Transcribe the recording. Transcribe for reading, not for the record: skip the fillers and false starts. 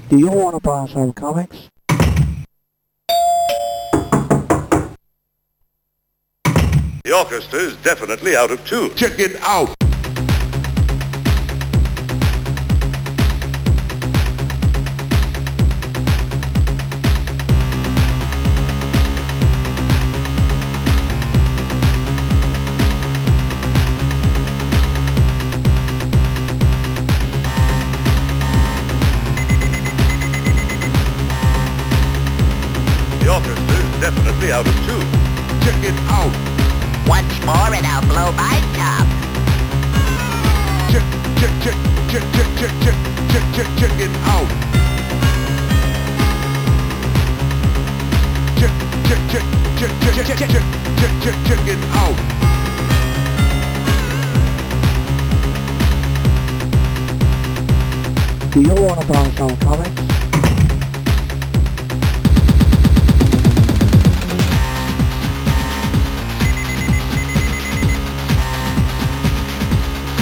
Do you want to buy some comics? The orchestra is definitely out of tune. Check it out. The orchestra is definitely out of tune. Check it out. Once more and I'll blow my top. Check it out. Check it out. Do you want to buy some comics?